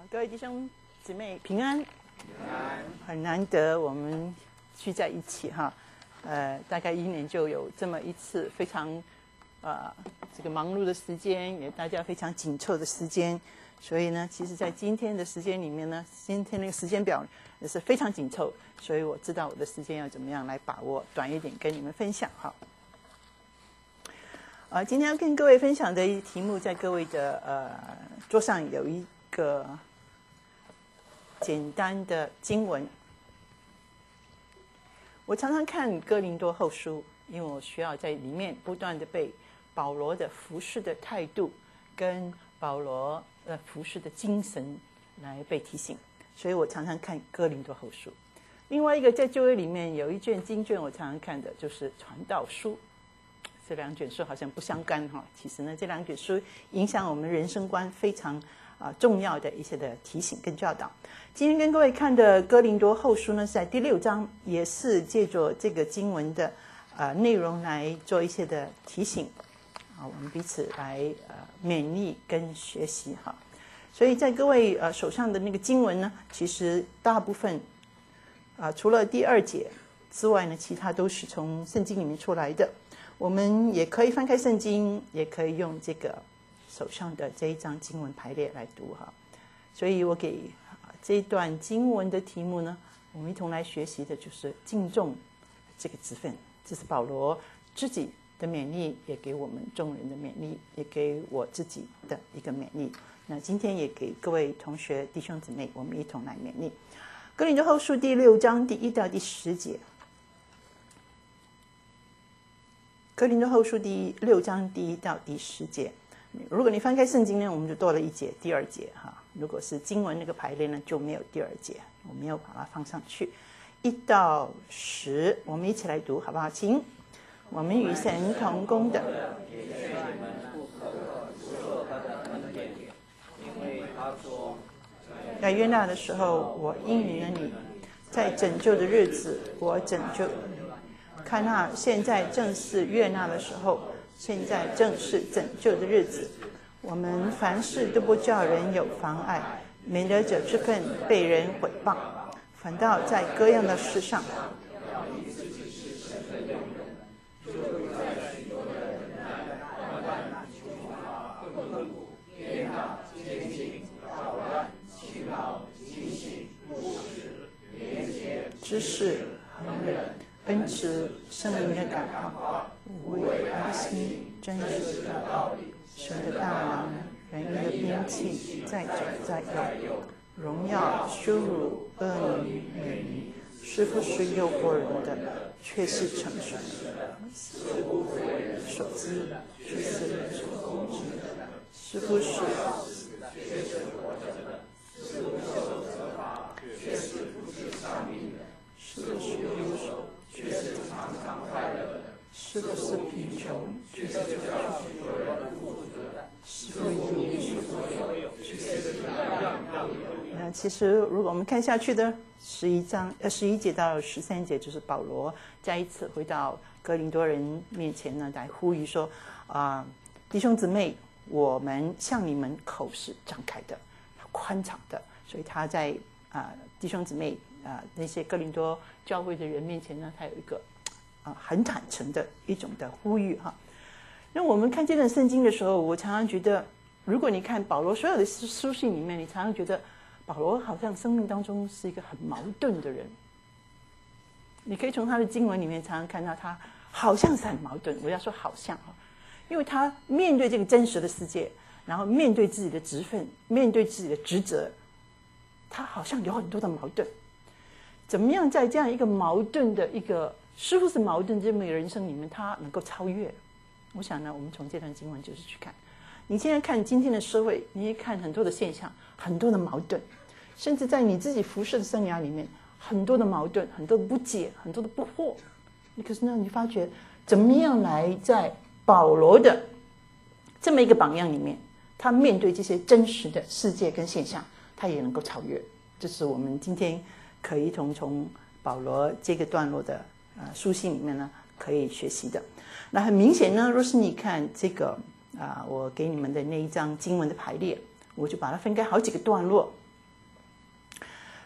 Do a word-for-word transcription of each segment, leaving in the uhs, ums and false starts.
各位弟兄姊妹平安，平安，很难得我们聚在一起哈，呃，大概一年就有这么一次非常呃这个忙碌的时间，也大家非常紧凑的时间，所以呢，其实在今天的时间里面呢，今天那个时间表也是非常紧凑，所以我知道我的时间要怎么样来把握，短一点跟你们分享哈。呃，今天要跟各位分享的题目，在各位的呃桌上有一个简单的经文。我常常看哥林多后书，因为我需要在里面不断的被保罗的服事的态度跟保罗呃服事的精神来被提醒，所以我常常看哥林多后书。另外一个在旧约里面有一卷经卷，我常常看的就是传道书。这两卷书好像不相干哈，其实呢，这两卷书影响我们人生观非常啊、呃、重要的一些的提醒跟教导。今天跟各位看的哥林多后书呢，是在第六章，也是借着这个经文的呃内容来做一些的提醒啊，我们彼此来呃勉励跟学习哈。所以在各位呃手上的那个经文呢，其实大部分啊、呃、除了第二节之外呢，其他都是从圣经里面出来的。我们也可以翻开圣经，也可以用这个手上的这一章经文排列来读哈。所以我给这一段经文的题目呢，我们一同来学习的就是敬重这个职分。这是保罗自己的勉励，也给我们众人的勉励，也给我自己的一个勉励。那今天也给各位同学弟兄姊妹，我们一同来勉励。哥林多后书第六章第一到第十节。哥林多后书第六章第一到第十节，如果你翻开圣经呢，我们就多了一节，第二节哈。如果是经文那个排列呢，就没有第二节，我没有把它放上去。一到十，我们一起来读好不好？请，我们与神同工的，在约纳的时候，我应允了你；在拯救的日子，我拯救。看那现在正是悦纳的时候，现在正是拯救的日子。我们凡事都不叫人有妨碍，免得这之分被人毁谤，反倒在各样的事上，知识、恒忍、恩慈、圣灵的感化、无畏、爱心、真实的道理、神的大能、仁义的兵器，在左在右，荣耀、羞辱、恶名、美名，是不是诱惑人的，却是成熟的；所知却是人所攻击的，是不是是不是忧愁，却是常常快乐的；是不是贫穷，却是求富足的；是不是一无所有，却是样样有。那其实，如果我们看下去的十一章，呃，十一节到十三节，就是保罗再一次回到哥林多人面前呢，来呼吁说：啊、呃，弟兄姊妹，我们向你们口是张开的，宽敞的。所以他在啊、呃、弟兄姊妹。啊、呃，那些哥林多教会的人面前呢，他有一个啊、呃、很坦诚的一种的呼吁哈。那我们看这段圣经的时候，我常常觉得，如果你看保罗所有的书信里面，你常常觉得保罗好像生命当中是一个很矛盾的人。你可以从他的经文里面常常看到他好像是很矛盾。我要说好像哈，因为他面对这个真实的世界，然后面对自己的职分，面对自己的职责，他好像有很多的矛盾。怎么样在这样一个矛盾的一个似乎是矛盾这么一个人生里面，他能够超越？我想呢，我们从这段经文就是去看。你现在看今天的社会，你也看很多的现象，很多的矛盾，甚至在你自己服事的生涯里面，很多的矛盾，很多的不解，很多的不惑。可是呢，你发觉怎么样来在保罗的这么一个榜样里面，他面对这些真实的世界跟现象，他也能够超越。这是我们今天可以从从保罗这个段落的呃书信里面呢可以学习的。那很明显呢，若是你看这个啊、呃，我给你们的那一章经文的排列，我就把它分开好几个段落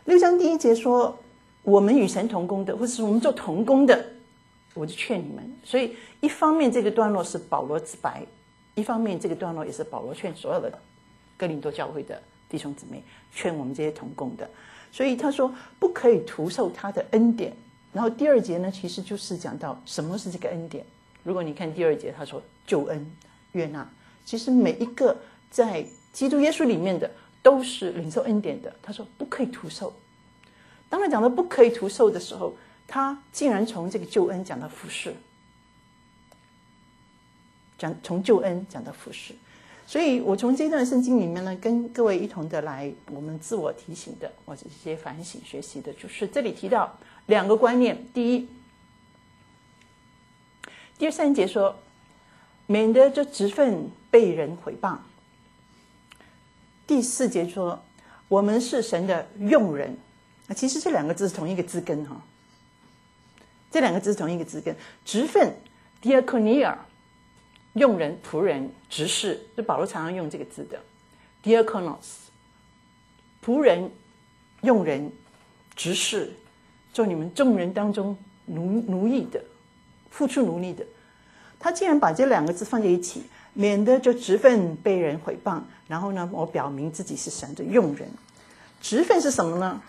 六章第一节说，我们与神同工的，或者是我们做同工的，我就劝你们。所以一方面这个段落是保罗自白，一方面这个段落也是保罗劝所有的哥林多教会的弟兄姊妹，劝我们这些同工的。所以他说不可以徒受他的恩典。然后第二节呢，其实就是讲到什么是这个恩典。如果你看第二节，他说救恩、悦纳，其实每一个在基督耶稣里面的都是领受恩典的。他说不可以徒受。当他讲到不可以徒受的时候，他竟然从这个救恩讲到服侍，讲从救恩讲到服侍。所以我从这段圣经里面呢，跟各位一同的来我们自我提醒的，或者一些反省学习的，就是这里提到两个观念。第一，第三节说，免得这职分被人毁谤。第四节说，我们是神的用人。其实这两个字是同一个字根哈，这两个字是同一个字根。职分 diakonia， 用人、仆人、执事，就保罗常常用这个字的 diakonos， 仆人、用人、执事，做你们众人当中奴奴役的，付出奴隶的。他竟然把这两个字放在一起，免得就职分被人毁谤。然后呢，我表明自己是神的用人。职分是什么呢？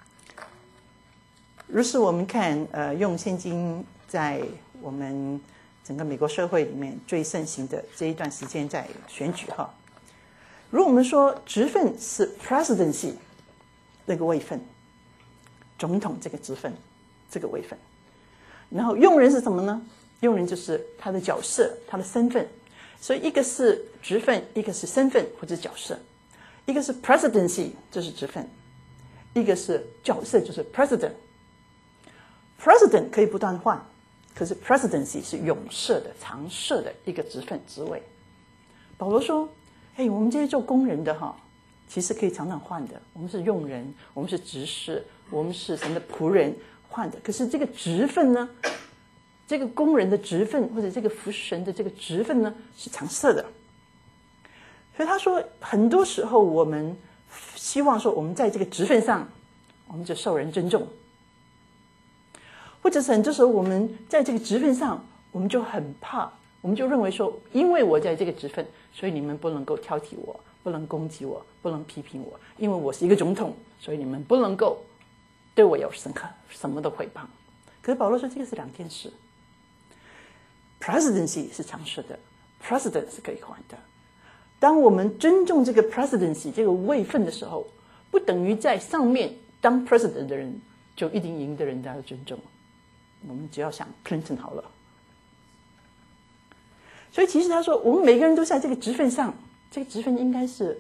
如是我们看，呃，用现今在我们整个美国社会里面最盛行的这一段时间在选举哈。如果我们说职分是 presidency 那个位分，总统这个职分，这个位分，然后用人是什么呢？用人就是他的角色，他的身份。所以一个是职分，一个是身份或者角色。一个是 presidency， 这是职分；一个是角色，就是 president。president 可以不断换，可是 presidency 是永设的、常设的一个职分职位。保罗说：“哎，我们这些做工人的哈，其实可以常常换的。我们是用人，我们是执事，我们是神的仆人，换的。可是这个职分呢？”这个工人的职分，或者这个服神的这个职分呢，是常设的。所以他说，很多时候我们希望说，我们在这个职分上，我们就受人尊重；或者是很多时候我们在这个职分上，我们就很怕，我们就认为说，因为我在这个职分，所以你们不能够挑剔我，不能攻击我，不能批评我，因为我是一个总统，所以你们不能够对我有深刻什么的诽谤。可是保罗说，这个是两件事。presidency 是常设的 ，president 是可以换的。当我们尊重这个 presidency 这个位分的时候，不等于在上面当 president 的人就一定赢得人家的尊重。我们只要想 Clinton 好了。所以其实他说，我们每个人都在这个职分上，这个职分应该是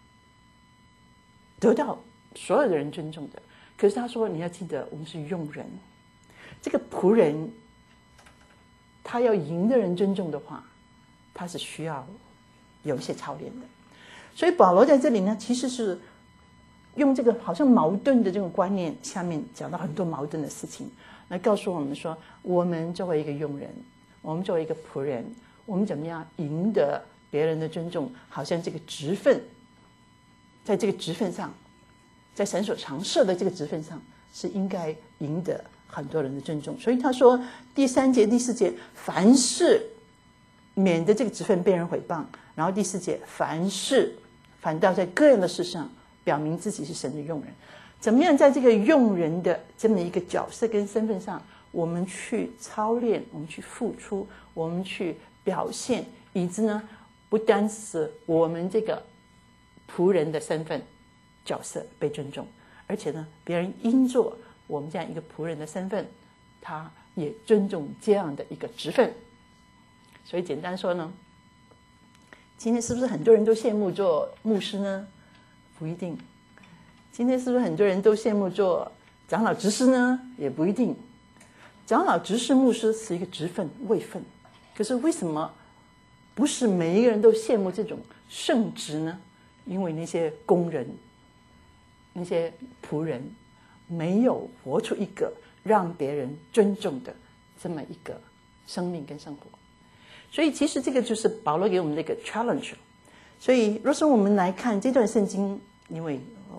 得到所有的人尊重的。可是他说，你要记得，我们是用人，这个仆人。他要赢得人尊重的话，他是需要有一些操练的。所以保罗在这里呢，其实是用这个好像矛盾的这种观念下面讲到很多矛盾的事情，来告诉我们说，我们作为一个用人，我们作为一个仆人，我们怎么样赢得别人的尊重？好像这个职分，在这个职分上，在神所常设的这个职分上，是应该赢得很多人的尊重。所以他说第三节第四节，凡事免得这个职分被人毁谤。然后第四节，凡事反倒在各样的事上表明自己是神的用人。怎么样在这个用人的这么一个角色跟身份上，我们去操练，我们去付出，我们去表现，以致呢，不单是我们这个仆人的身份角色被尊重，而且呢，别人因做我们这样一个仆人的身份，他也尊重这样的一个职分。所以简单说呢，今天是不是很多人都羡慕做牧师呢？不一定。今天是不是很多人都羡慕做长老执事呢？也不一定。长老执事牧师是一个职分位分，可是为什么不是每一个人都羡慕这种圣职呢？因为那些工人，那些仆人没有活出一个让别人尊重的这么一个生命跟生活。所以其实这个就是保罗给我们的一个 challenge。所以若是我们来看这段圣经，因为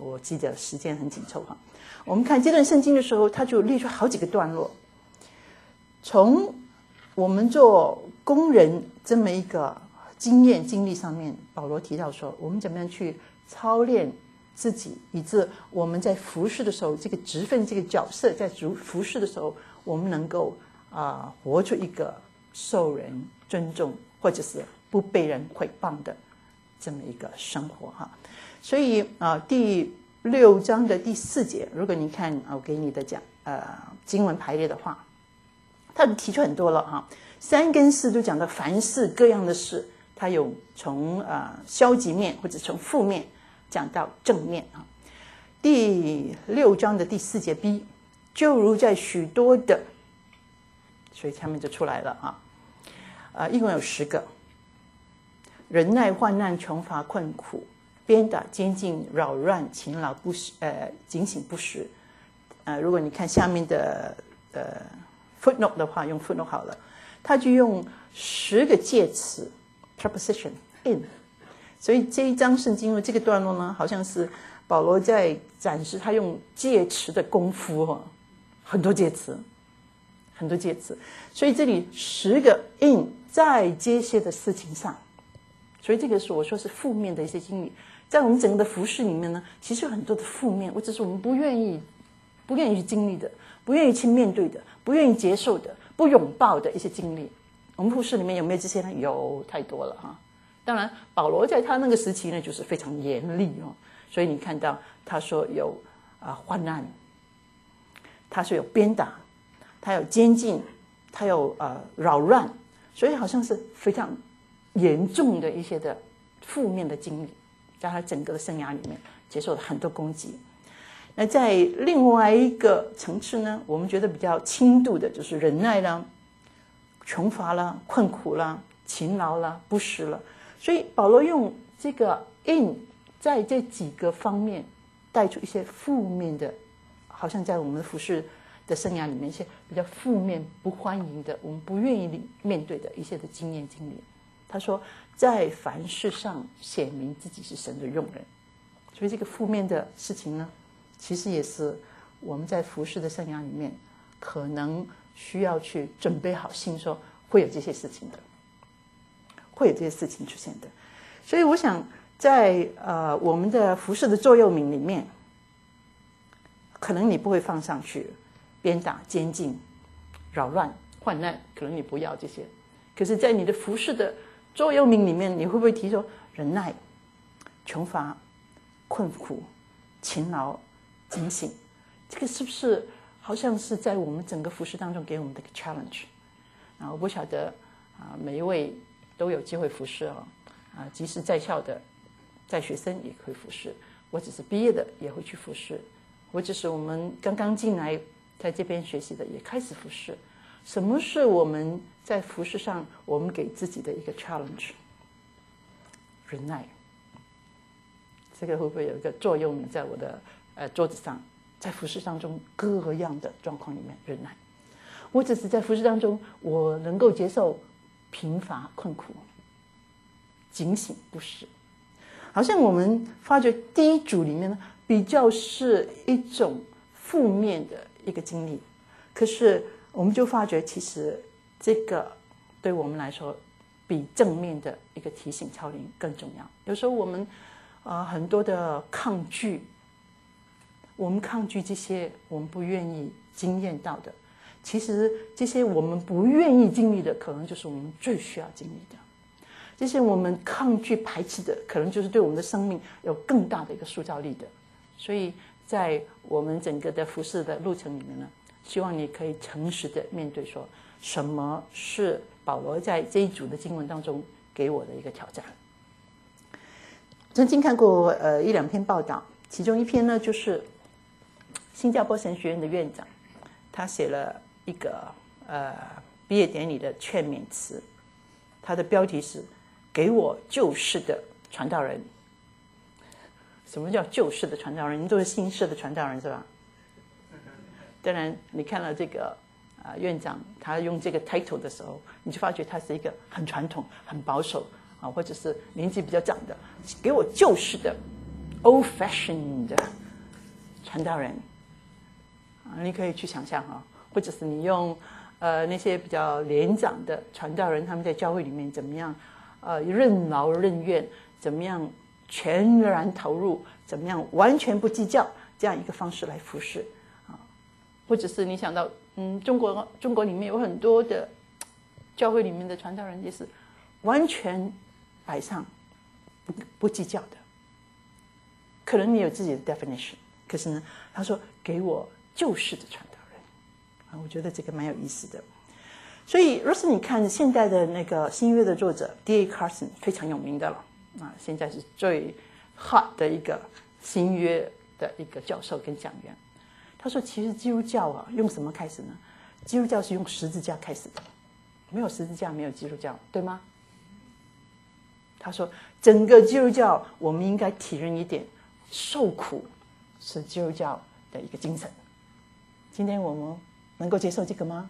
我记得时间很紧凑哈。我们看这段圣经的时候，他就列出好几个段落，从我们做工人这么一个经验经历上面，保罗提到说，我们怎么样去操练自己，以致我们在服事的时候，这个职分这个角色在服事的时候，我们能够啊、呃、活出一个受人尊重或者是不被人毁谤的这么一个生活哈。所以啊、呃，第六章的第四节，如果你看我给你的讲呃经文排列的话，他提出很多了哈。三跟四都讲到凡事各样的事，他有从呃消极面或者从负面讲到正面啊。第六章的第四节 B， 就如在许多的，所以他们就出来了啊。呃，一共有十个：忍耐、患难、穷乏、困苦、鞭打、监禁、扰乱、勤劳、不时呃警醒不时。呃，如果你看下面的呃 footnote 的话，用 footnote 好了，他就用十个介词 preposition in， 所以这一章圣经的这个段落呢，好像是保罗在展示他用介词的功夫哈，很多介词，很多介词，所以这里十个 in 在这些的事情上，所以这个是我说是负面的一些经历，在我们整个的服事里面呢，其实有很多的负面，或者是我们不愿意不愿意去经历的，不愿意去面对的，不愿意接受的，不拥抱的一些经历。我们服事里面有没有这些呢？有，太多了哈。当然保罗在他那个时期呢，就是非常严厉哦，所以你看到他说有啊、呃、患难，他说有鞭打，他有监禁，他有呃扰乱，所以好像是非常严重的一些的负面的经历，在他整个的生涯里面接受了很多攻击。那在另外一个层次呢，我们觉得比较轻度的就是忍耐啦、穷乏啦、困苦啦、勤劳啦、不时了。所以保罗用这个 in 在这几个方面带出一些负面的，好像在我们的服事的生涯里面一些比较负面、不欢迎的，我们不愿意面对的一些的经验经历。他说，在凡事上显明自己是神的用人。所以这个负面的事情呢，其实也是我们在服事的生涯里面可能需要去准备好心，说会有这些事情的，会有这些事情出现的。所以我想在呃我们的服事的座右铭里面，可能你不会放上去鞭打、监禁、扰乱、患难，可能你不要这些。可是在你的服事的座右铭里面，你会不会提说忍耐、穷乏、困苦、勤劳、警醒？这个是不是好像是在我们整个服事当中给我们的一个 challenge 啊？我不晓得啊，每一位都有机会服事哦，啊，即使在校的在学生也会服事，我只是毕业的也会去服事，我只是我们刚刚进来在这边学习的也开始服事。什么是我们在服事上我们给自己的一个 challenge？ 忍耐。这个会不会有一个作用在我的呃桌子上？在服事当中各样的状况里面忍耐，我只是在服事当中我能够接受贫乏困苦，警醒不时。好像我们发觉第一组里面呢，比较是一种负面的一个经历，可是我们就发觉其实这个对我们来说比正面的一个提醒操练更重要。有时候我们呃很多的抗拒，我们抗拒这些我们不愿意经验到的，其实这些我们不愿意经历的，可能就是我们最需要经历的。这些我们抗拒排斥的，可能就是对我们的生命有更大的一个塑造力的。所以在我们整个的服事的路程里面呢，希望你可以诚实的面对，说什么是保罗在这一组的经文当中给我的一个挑战。曾经看过呃一两篇报道，其中一篇呢就是新加坡神学院的院长，他写了一个呃毕业典礼的劝勉词，他的标题是给我救世的传道人。什么叫救世的传道人？你都是新式的传道人是吧？当然你看了这个呃院长他用这个 title 的时候，你就发觉他是一个很传统很保守啊，或者是年纪比较长的，给我救世的 old fashioned 的传道人啊，你可以去想象哈，或者是你用呃那些比较年长的传道人，他们在教会里面怎么样呃任劳任怨，怎么样全然投入，怎么样完全不计较，这样一个方式来服侍啊，或者是你想到嗯中国中国里面有很多的教会里面的传道人也是完全摆上不不计较的，可能你有自己的 definition， 可是呢，他说给我救世的传道人啊，我觉得这个蛮有意思的。所以，若是你看现代的那个新约的作者 D A Carson 非常有名的了啊，现在是最 hot 的一个新约的一个教授跟讲员。他说，其实基督教啊，用什么开始呢？基督教是用十字架开始的，没有十字架，没有基督教，对吗？他说，整个基督教，我们应该体认一点，受苦是基督教的一个精神。今天我们能够接受这个吗？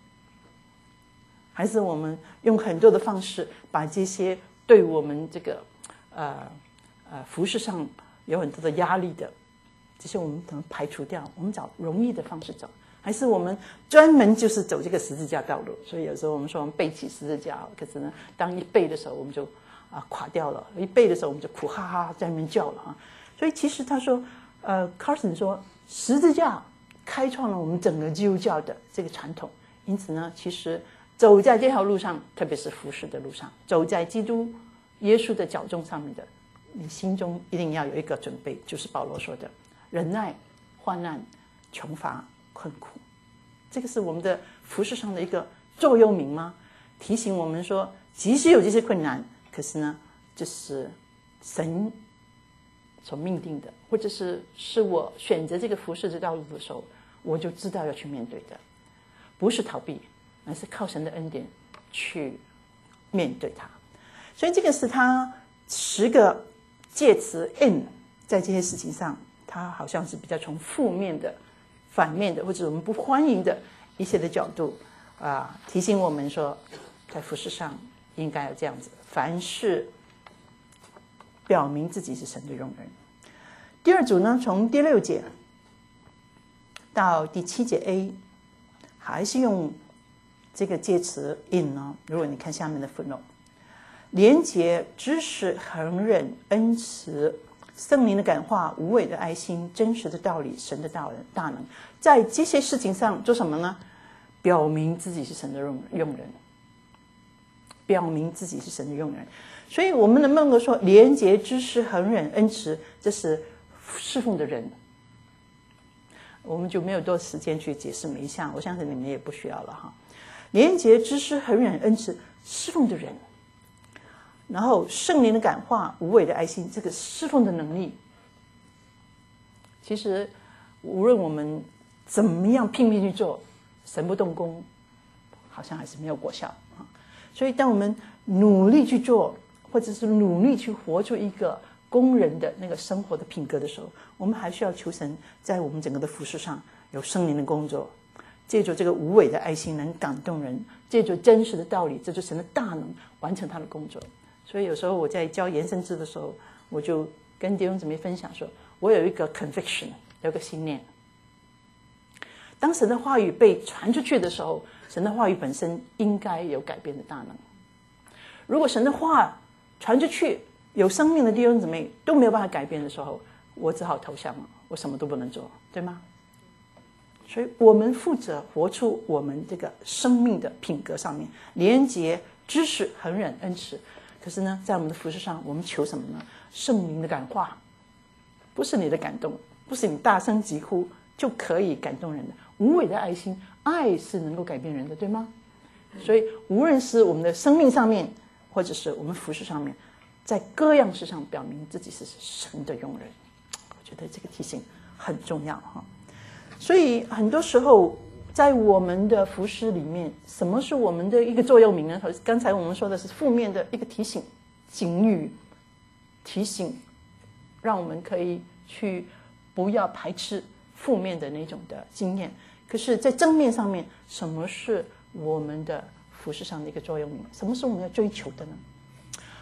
还是我们用很多的方式，把这些对我们这个呃呃服事上有很多的压力的，这些我们可能排除掉，我们找容易的方式走。还是我们专门就是走这个十字架道路？所以有时候我们说我们背起十字架，可是呢，当一背的时候，我们就啊垮掉了；一背的时候，我们就苦哈哈在那边叫了啊。所以其实他说，呃 ，Carson 说，十字架开创了我们整个基督教的这个传统。因此呢，其实走在这条路上，特别是服事的路上，走在基督耶稣的脚中上面的，你心中一定要有一个准备，就是保罗说的忍耐、患难、穷乏、困苦。这个是我们的服事上的一个座右铭吗？提醒我们说，即使有这些困难，可是呢，这是神所命定的，或者是是我选择这个服事的道路的时候，我就知道要去面对的，不是逃避，而是靠神的恩典去面对它。所以这个是他十个介词 in 在这些事情上，他好像是比较从负面的、反面的，或者我们不欢迎的一些的角度啊，提醒我们说，在服事上应该要这样子，凡事表明自己是神的用人。第二组呢，从第六节到第七节 A， 还是用这个介词 in 呢。如果你看下面的 footnote， 廉洁、知识、恒忍、恩慈、圣灵的感化、无伪的爱心、真实的道理、神的大大能，在这些事情上做什么呢？表明自己是神的用用人，表明自己是神的用人。所以我们能不能够说廉洁、知识、恒忍、恩慈，这是侍奉的人？我们就没有多时间去解释每一项，我相信你们也不需要了哈。廉洁、知识、恒忍、恩慈，侍奉的人。然后圣灵的感化、无伪的爱心，这个侍奉的能力，其实无论我们怎么样拼命去做，神不动工，好像还是没有果效啊。所以当我们努力去做，或者是努力去活出一个工人的那个生活的品格的时候，我们还需要求神在我们整个的服事上有圣灵的工作，借助这个无伪的爱心能感动人，借助真实的道理，借助神的大能完成他的工作。所以有时候我在教延伸制的时候，我就跟弟兄姊妹分享说，我有一个 conviction， 有一个信念。当神的话语被传出去的时候，神的话语本身应该有改变的大能。如果神的话传出去，有生命的弟兄姊妹都没有办法改变的时候，我只好投降了，我什么都不能做，对吗？所以我们负责活出我们这个生命的品格上面，廉洁、知识、恒忍、恩慈。可是呢，在我们的服事上，我们求什么呢？圣灵的感化，不是你的感动，不是你大声疾呼就可以感动人的。无伪的爱心，爱是能够改变人的，对吗？所以无论是我们的生命上面，或者是我们服事上面，在各样事上表明自己是神的用人，我觉得这个提醒很重要哈。所以很多时候在我们的服事里面，什么是我们的一个座右铭呢？刚才我们说的是负面的一个提醒、警语、提醒，让我们可以去不要排斥负面的那种的经验。可是在正面上面，什么是我们的服事上的一个座右铭？什么是我们要追求的呢？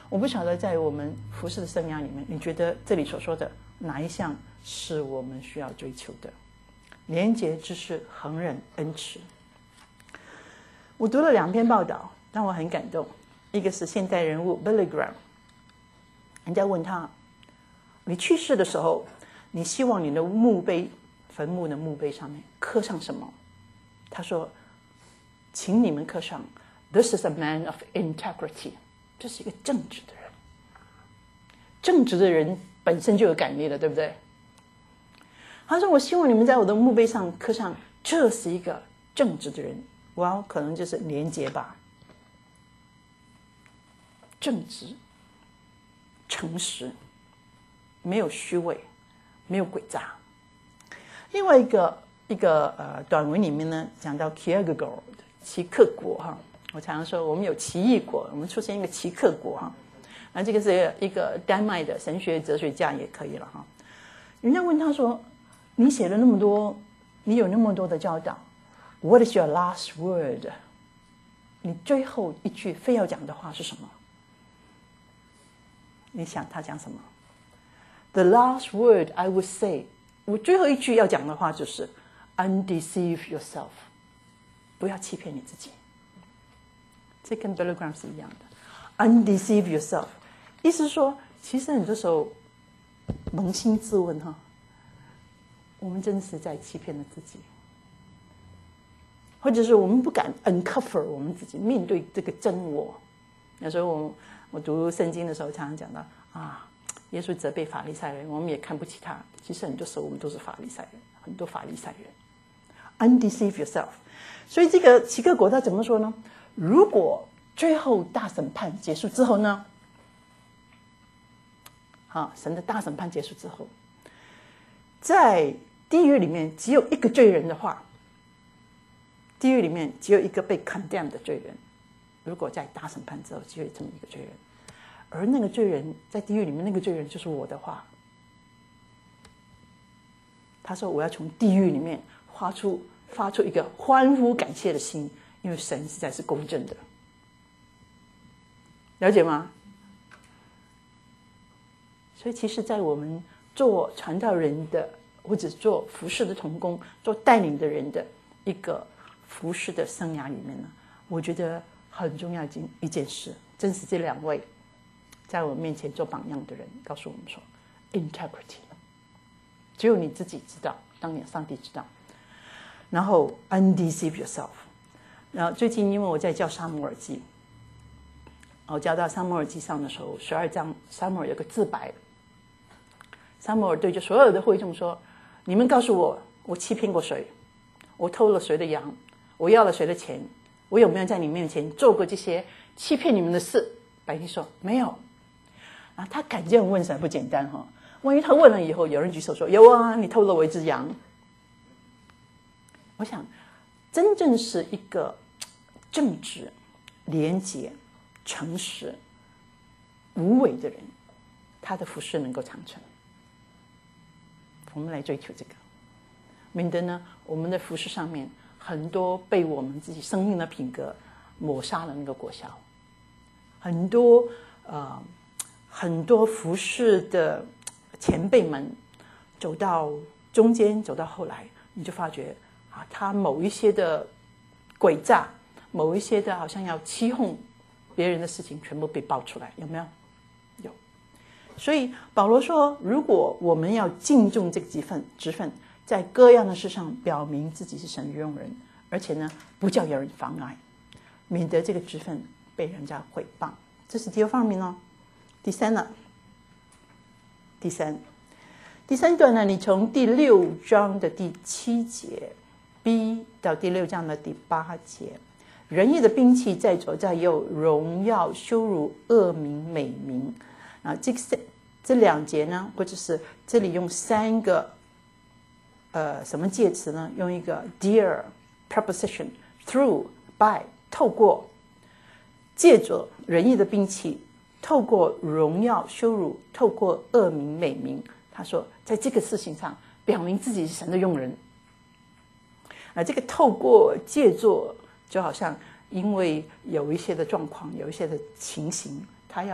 我不晓得在我们服事的生涯里面，你觉得这里所说的哪一项是我们需要追求的？廉洁、知识、恒忍、恩慈。我读了两篇报道，让我很感动。一个是现代人物 Billy Graham， 人家问他，你去世的时候，你希望你的墓碑，坟墓的墓碑上面刻上什么？他说，请你们刻上 This is a man of integrity， 这是一个正直的人。正直的人本身就有感力了，对不对？他说，我希望你们在我的墓碑上刻上，这是一个正直的人。哇，可能就是廉洁吧，正直、诚实，没有虚伪，没有诡诈。另外一个一个呃短文里面呢，讲到 Kierkegaard 齐克果哈，我常常说我们有奇异果，我们出现一个齐克果哈，那这个是一个丹麦的神学哲学家也可以了哈。人家问他说，你写了那么多，你有那么多的教导 ，What is your last word？ 你最后一句非要讲的话是什么？你想他讲什么 ？The last word I would say， 我最后一句要讲的话就是 undeceive yourself， 不要欺骗你自己。这跟 Billy Graham 是一样的 ，undeceive yourself， 意思是说，其实很多时候扪心自问哈，我们真是在欺骗了自己，或者是我们不敢 uncover 我们自己，面对这个真我。有时候我我读圣经的时候，常常讲到啊，耶稣责备法利赛人，我们也看不起他。其实很多时候我们都是法利赛人，很多法利赛人。Undeceive yourself。所以这个齐克果他怎么说呢？如果最后大审判结束之后呢，好，神的大审判结束之后，在地狱里面只有一个罪人的话，地狱里面只有一个被 condemn 的罪人。如果在大审判之后只有这么一个罪人，而那个罪人在地狱里面，那个罪人就是我的话，他说我要从地狱里面发出发出一个欢呼感谢的心，因为神实在是公正的，了解吗？所以其实在我们做传道人的，或者做服事的同工，做带领的人的一个服事的生涯里面呢，我觉得很重要一件事，正是这两位在我面前做榜样的人告诉我们说 integrity， 只有你自己知道，当然上帝知道。然后 undeceive yourself。 然后最近因为我在教撒母耳记，我教到撒母耳记上的时候，十二章撒母耳有个自白，撒母耳对着所有的会众说，你们告诉我，我欺骗过谁，我偷了谁的羊，我要了谁的钱，我有没有在你面前做过这些欺骗你们的事？百姓说没有。然后他敢这样问神不简单哈，万一他问了以后，有人举手说有啊，你偷了我一只羊。我想真正是一个正直、廉洁、诚实、无伪的人，他的服事能够长存。我们来追求这个，免得呢我们的服事上面很多被我们自己生命的品格抹杀了那个果效。很多呃很多服事的前辈们走到中间，走到后来，你就发觉啊，他某一些的诡诈，某一些的好像要欺哄别人的事情，全部被爆出来，有没有？有。所以保罗说，如果我们要敬重这个职分，职分在各样的事上表明自己是神的用人，而且呢，不叫有人妨碍，免得这个职分被人家毁谤。这是第二方面哦。第三呢，第三，第三段呢，你从第六章的第七节 B 到第六章的第八节，仁义的兵器在左在右，荣耀、羞辱、恶名、美名啊，这个这两节呢，或者是这里用三个呃什么介词呢？用一个 dear preposition through by 透过，借着仁义的兵器，透过荣耀、羞辱，透过恶名、美名。他说，在这个事情上表明自己是神的用人。啊，这个透过借助，就好像因为有一些的状况，有一些的情形，他要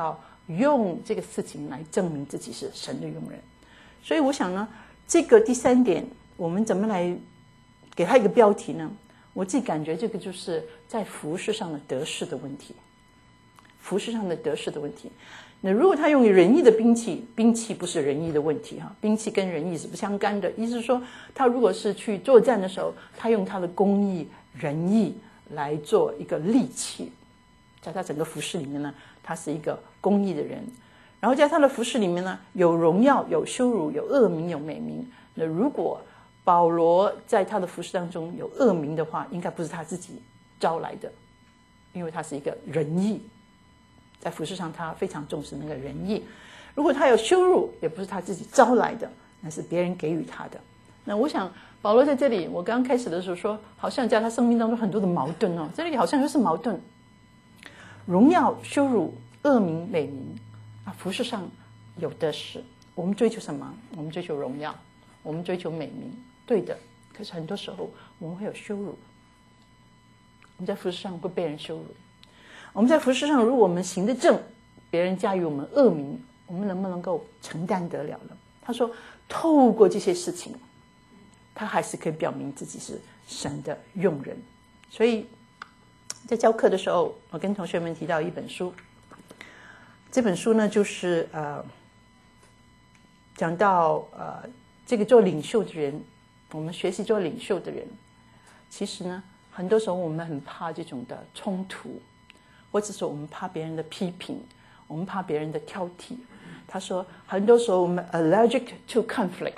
用这个事情来证明自己是神的用人。所以我想呢，这个第三点我们怎么来给他一个标题呢？我自己感觉这个就是在服事上的得势的问题，服事上的得势的问题。那如果他用仁义的兵器，兵器不是仁义的问题哈，兵器跟仁义是不相干的。意思是说，他如果是去作战的时候，他用他的公义、仁义来做一个利器，在他整个服事里面呢，他是一个公义的人。然后在他的服事里面呢，有荣耀、有羞辱、有恶名、有美名。那如果保罗在他的服事当中有恶名的话，应该不是他自己招来的，因为他是一个仁义。在服事上他非常重视那个仁义。如果他有羞辱，也不是他自己招来的，那是别人给予他的。那我想保罗在这里，我刚刚开始的时候说，好像在他生命当中很多的矛盾哦，这里好像又是矛盾，荣耀、羞辱、恶名、美名啊，服事上有的是。我们追求什么？我们追求荣耀，我们追求美名，对的。可是很多时候我们会有羞辱，我们在服事上会被人羞辱。我们在服事上，如果我们行得正，别人加于我们恶名，我们能不能够承担得了呢？他说，透过这些事情，他还是可以表明自己是神的用人。所以在教课的时候，我跟同学们提到一本书，这本书呢，就是呃，讲到呃，这个做领袖的人，我们学习做领袖的人，其实呢，很多时候我们很怕这种的冲突。或者说我们怕别人的批评，我们怕别人的挑剔。他说很多时候我们 allergic to conflict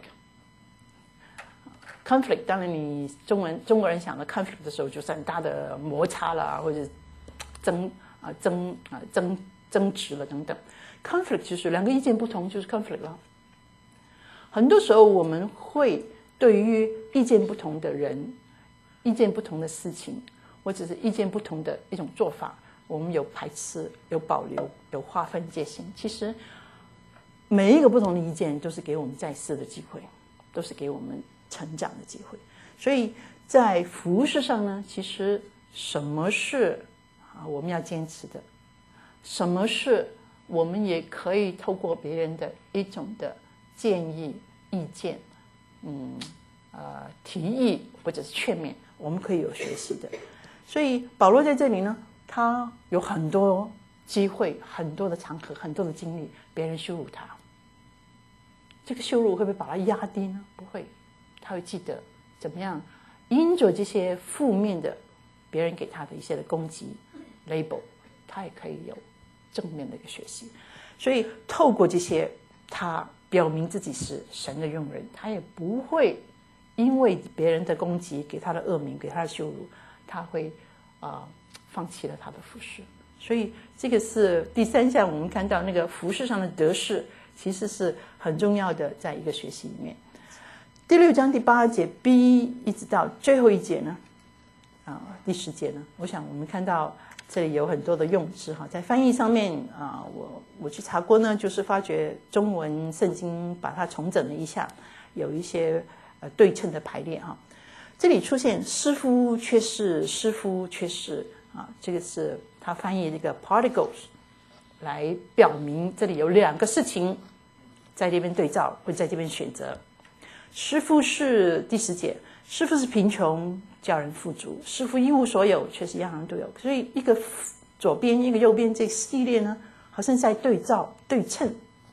conflict 当然你中文中国人想的 conflict 的时候就是很大的摩擦啦，或者争啊争啊争争执了等等。conflict 就是两个意见不同，就是 conflict 了。很多时候我们会对于意见不同的人、意见不同的事情，或者是意见不同的一种做法，我们有排斥、有保留、有划分界限。其实每一个不同的意见都是给我们再世的机会，都是给我们成长的机会。所以在服事上呢，其实什么是啊我们要坚持的，什么是我们也可以透过别人的一种的建议、意见，嗯呃提议或者是劝勉，我们可以有学习的。所以保罗在这里呢，他有很多机会，很多的场合，很多的经历，别人羞辱他，这个羞辱会不会把他压低呢？不会，他会记得怎么样因着这些负面的别人给他的一些的攻击 label， 他也可以有正面的一个学习。所以透过这些，他表明自己是神的用人，他也不会因为别人的攻击给他的恶名，给他的羞辱，他会啊、呃、放弃了他的服事。所以这个是第三项，我们看到那个服事上的得势，其实是很重要的，在一个学习里面。第六章第八节 B 一直到最后一节呢，啊、呃、第十节呢，我想我们看到这里有很多的用词哈，在翻译上面啊、呃，我我去查过呢，就是发觉中文圣经把它重整了一下，有一些呃对称的排列哈。这里出现师夫却是师夫却是啊，这个是他翻译这个 particles 来表明这里有两个事情在这边对照，会在这边选择。师父是第十节，师父是贫穷叫人富足，师父一无所有却是样样都有。所以一个左边一个右边这个系列呢，好像在对照对称。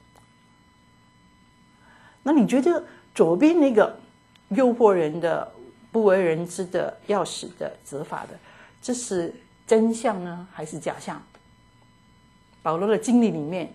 那你觉得左边那个诱惑人的、不为人知的、要死的、责罚的，这是真相呢，还是假象？保罗的经历里面，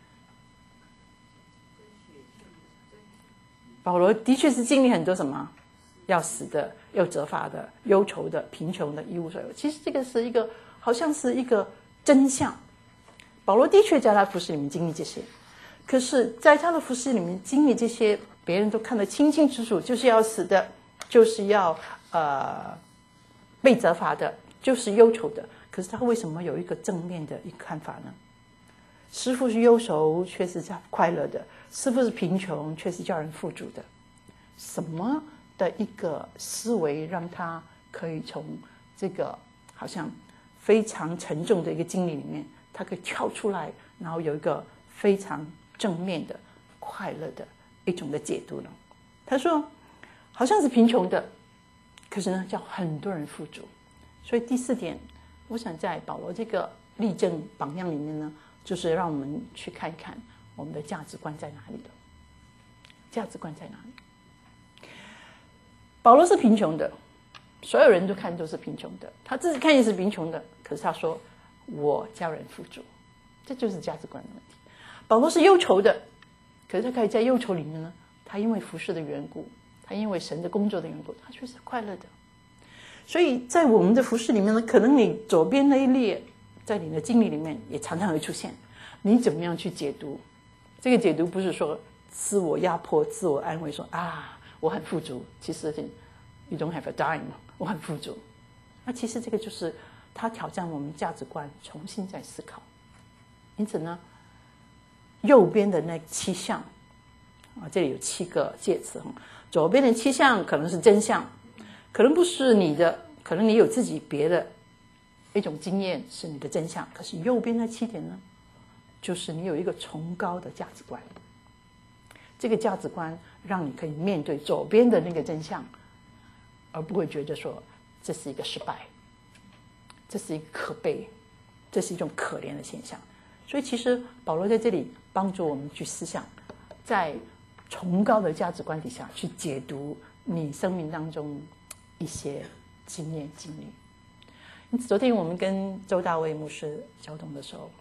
保罗的确是经历很多什么要死的、又责罚的、忧愁的、贫穷的、一无所有。其实这个是一个好像是一个真相。保罗的确在他服事里面经历这些，可是在他的服事里面经历这些，别人都看得清清楚楚，就是要死的，就是要呃被责罚的，就是忧愁的。可是他为什么有一个正面的一个看法呢？师父是忧愁，却是快乐的；师父是贫穷，却是叫人富足的。什么的一个思维让他可以从这个好像非常沉重的一个经历里面，他可以跳出来， 然后有一个非常正面的、快乐的一种的解读呢？他说，好像是贫穷的，可是呢，叫很多人富足。所以第四点，我想在保罗这个例证榜样里面呢，就是让我们去看一看我们的价值观在哪里的。价值观在哪里？保罗是贫穷的，所有人都看都是贫穷的，他自己看也是贫穷的，可是他说我叫人富足，这就是价值观的问题。保罗是忧愁的，可是他可以在忧愁里面呢，他因为服事的缘故，他因为神的工作的缘故，他却是快乐的。所以在我们的服事里面呢，可能你左边那一列在你的经历里面也常常会出现，你怎么样去解读？这个解读不是说自我压迫、自我安慰，说啊我很富足，其实 you don't have a dime， 我很富足。那其实这个就是他挑战我们价值观，重新再思考。因此呢，右边的那七项啊，这里有七个介词，左边的七项可能是真相，可能不是你的，可能你有自己别的一种经验是你的真相。可是右边的七点呢，就是你有一个崇高的价值观，这个价值观让你可以面对左边的那个真相，而不会觉得说这是一个失败，这是一个可悲，这是一种可怜的现象。所以其实保罗在这里帮助我们去思想，在崇高的价值观底下去解读你生命当中一些经验经历。因此昨天我们跟周大卫牧师交通的时候，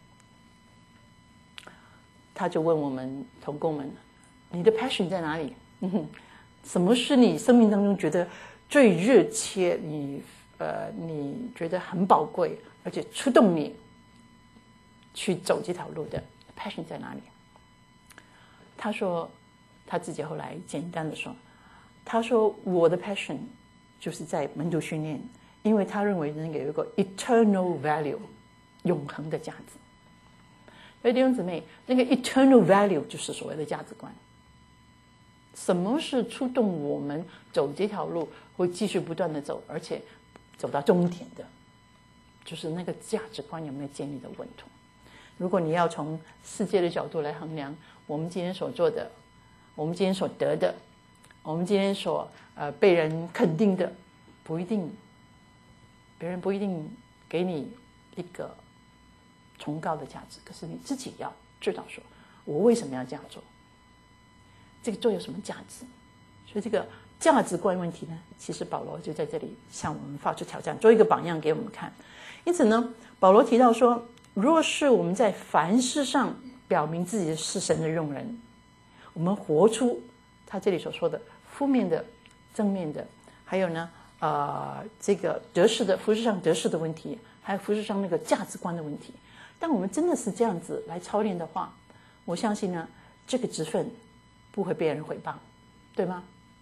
他就问我们同工们，你的 passion 在哪里？嗯，什么是你生命当中觉得最热切，你呃你觉得很宝贵，而且触动你去走这条路的 passion 在哪里？他说他自己后来简单的说，他说我的 passion 就是在门徒训练，因为他认为那个有一个 eternal value 永恒的价值。所以弟兄姊妹，那个 eternal value 就是所谓的价值观。什么是触动我们走这条路会继续不断的走，而且走到终点的，就是那个价值观有没有建立的稳妥。如果你要从世界的角度来衡量我们今天所做的，我们今天所得的，我们今天所呃被人肯定的，不一定，别人不一定给你一个崇高的价值，可是你自己要知道说，我为什么要这样做？这个做有什么价值？所以这个价值观问题呢，其实保罗就在这里向我们发出挑战，做一个榜样给我们看。因此呢，保罗提到说，若是我们在凡事上表明自己是神的用人，我们活出他这里所说的负面的、正面的，还有呢，呃，这个得失的服事上得失的问题，还有服事上那个价值观的问题。但我们真的是这样子来操练的话，我相信呢，这个职分不会被人毁谤，对吗？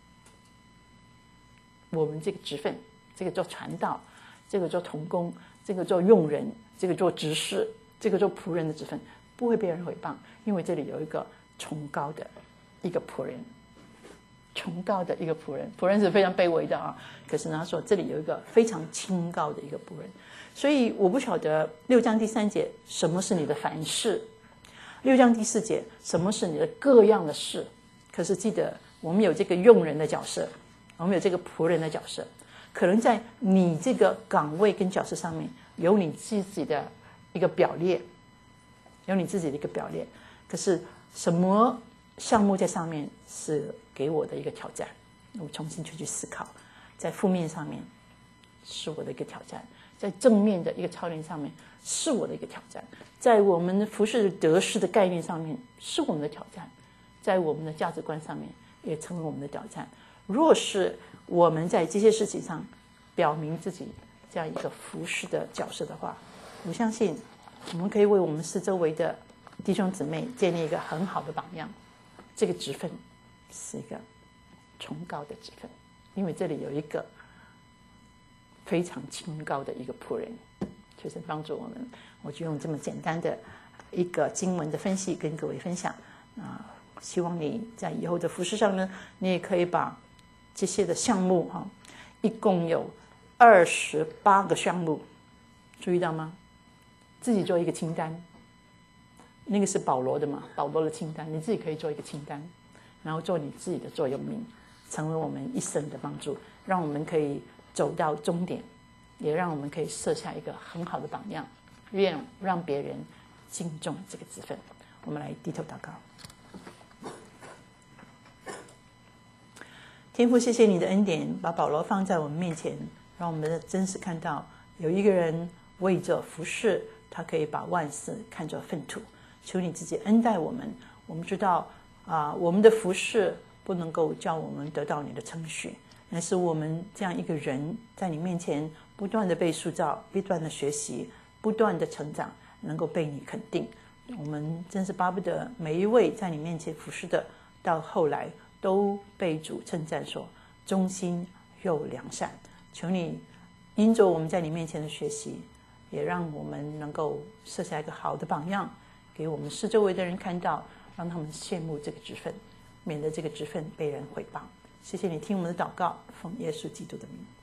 我们这个职分，这个做传道，这个做同工，这个做用人，这个做执事，这个做仆人的职分，不会被人毁谤，因为这里有一个崇高的一个仆人，崇高的一个仆人，仆人是非常卑微的啊。可是呢，他说这里有一个非常清高的一个仆人。所以我不晓得六章第三节什么是你的凡事，六章第四节什么是你的各样的事。可是记得我们有这个用人的角色，我们有这个仆人的角色，可能在你这个岗位跟角色上面有你自己的一个表列，有你自己的一个表列。可是什么项目在上面是给我的一个挑战，我重新去去思考。在负面上面是我的一个挑战，在正面的一个操练上面是我的一个挑战，在我们服事得失的概念上面是我们的挑战，在我们的价值观上面也成为我们的挑战。若是我们在这些事情上表明自己这样一个服事的角色的话，我相信我们可以为我们四周围的弟兄姊妹建立一个很好的榜样。这个职分是一个崇高的职分，因为这里有一个非常清高的一个仆人，就是帮助我们。我就用这么简单的一个经文的分析跟各位分享啊，希望你在以后的服事上呢，你也可以把这些的项目哈，一共有二十八个项目，注意到吗？自己做一个清单， 那个是保罗的嘛，保罗的清单，你自己可以做一个清单，然后做你自己的座右铭，成为我们一生的帮助，让我们可以走到终点，也让我们可以设下一个很好的榜样，愿让别人敬重这个职分。我们来低头祷告。天父，谢谢你的恩典，把保罗放在我们面前，让我们真实看到有一个人为着服事，他可以把万事看作粪土。求你自己恩待我们。我们知道啊、呃，我们的服事不能够叫我们得到你的称许，但是我们这样一个人在你面前不断的被塑造，不断的学习，不断的成长，能够被你肯定。我们真是巴不得每一位在你面前服事的，到后来都被主称赞说忠心又良善。求你因着我们在你面前的学习，也让我们能够设下一个好的榜样，给我们四周围的人看到，让他们羡慕这个职分，免得这个职分被人毁谤。谢谢你听我们的祷告，奉耶稣基督的名。